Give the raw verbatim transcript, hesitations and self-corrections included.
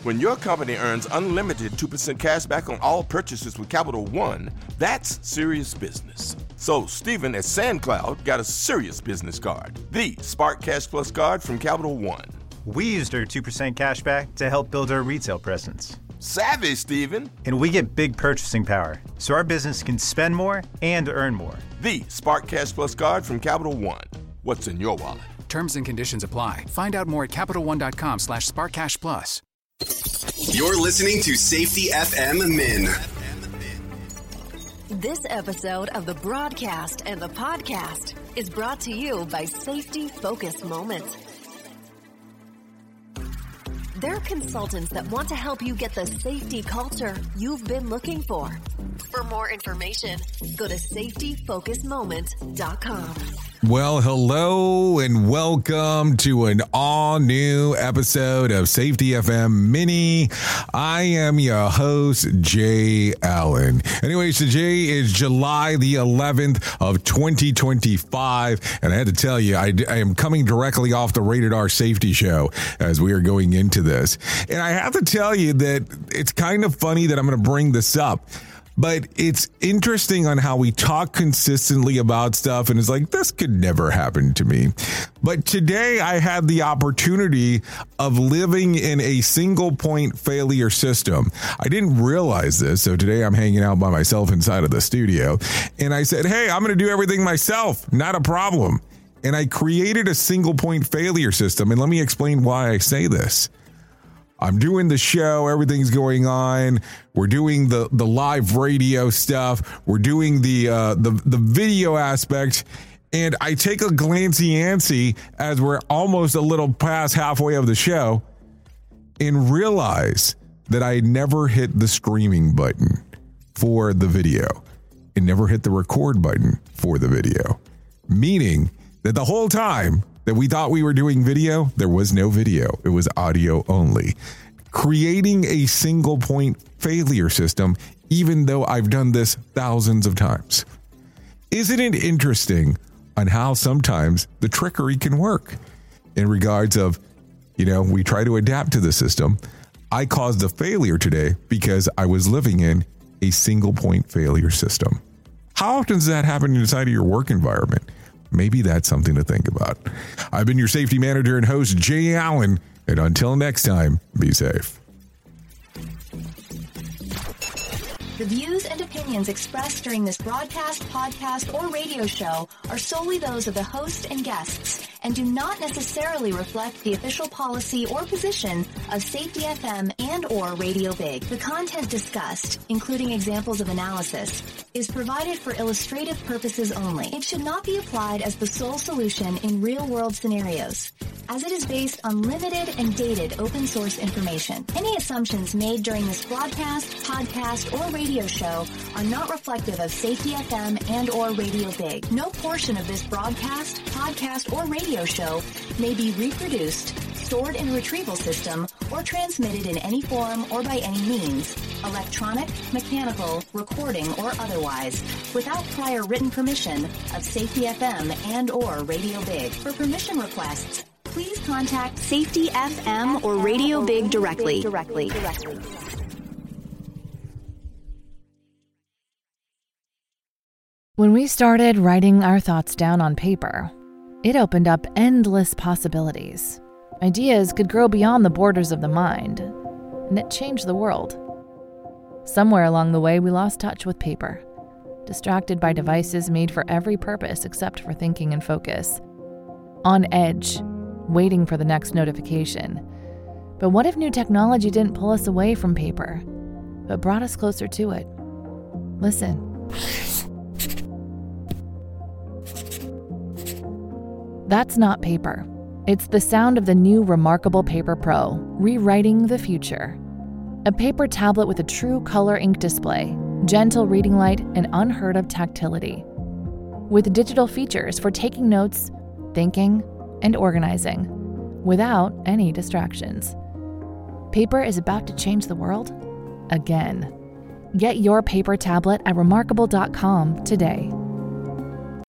When your company earns unlimited two percent cash back on all purchases with Capital One, that's serious business. So Stephen at SandCloud got a serious business card, the Spark Cash Plus card from Capital One. We used our two percent cash back to help build our retail presence. Savvy, Stephen. And we get big purchasing power, so our business can spend more and earn more. The Spark Cash Plus card from Capital One. What's in your wallet? Terms and conditions apply. Find out more at CapitalOne.com slash SparkCashPlus. You're listening to Safety F M Min. This episode of the broadcast and the podcast is brought to you by Safety Focus Moments. They're consultants that want to help you get the safety culture you've been looking for. For more information, go to safety focus moment dot com. Well, hello and welcome to an all-new episode of Safety F M Mini. I am your host, Jay Allen. Anyways, today is July the eleventh of twenty twenty-five, and I had to tell you, I, I am coming directly off the Rated R Safety Show as we are going into this. And I have to tell you that it's kind of funny that I'm going to bring this up. But it's interesting on how we talk consistently about stuff, and it's like, this could never happen to me. But today I had the opportunity of living in a single point failure system. I didn't realize this, so today I'm hanging out by myself inside of the studio, and I said, hey, I'm going to do everything myself, not a problem. And I created a single point failure system, and let me explain why I say this. I'm doing the show. Everything's going on. We're doing the, the live radio stuff. We're doing the, uh, the, the video aspect. And I take a glancey-ancy as we're almost a little past halfway of the show and realize that I never hit the streaming button for the video and never hit the record button for the video. Meaning that the whole time that we thought we were doing video, there was no video. It was audio only. Creating a single point failure system, even though I've done this thousands of times. Isn't it interesting on how sometimes the trickery can work in regards of, you know, we try to adapt to the system. I caused a failure today because I was living in a single point failure system. How often does that happen inside of your work environment? Maybe that's something to think about. I've been your safety manager and host, Jay Allen, and until next time, be safe. The views and opinions expressed during this broadcast, podcast, or radio show are solely those of the host and guests and do not necessarily reflect the official policy or position of Safety F M and or Radio Big. The content discussed, including examples of analysis, is provided for illustrative purposes only. It should not be applied as the sole solution in real-world scenarios, as it is based on limited and dated open source information. Any assumptions made during this broadcast, podcast, or radio show are not reflective of Safety F M and or Radio Big. No portion of this broadcast, podcast, or radio show may be reproduced, stored in a retrieval system, or transmitted in any form or by any means, electronic, mechanical, recording, or otherwise, without prior written permission of Safety F M and or Radio Big. For permission requests, please contact Safety F M or Radio Big directly. directly. directly. When we started writing our thoughts down on paper, it opened up endless possibilities. Ideas could grow beyond the borders of the mind, and it changed the world. Somewhere along the way, we lost touch with paper, distracted by devices made for every purpose except for thinking and focus. On edge, waiting for the next notification. But what if new technology didn't pull us away from paper, but brought us closer to it? Listen. That's not paper. It's the sound of the new Remarkable Paper Pro, rewriting the future. A paper tablet with a true color ink display, gentle reading light, and unheard of tactility. With digital features for taking notes, thinking, and organizing, without any distractions. Paper is about to change the world again. Get your paper tablet at remarkable dot com today.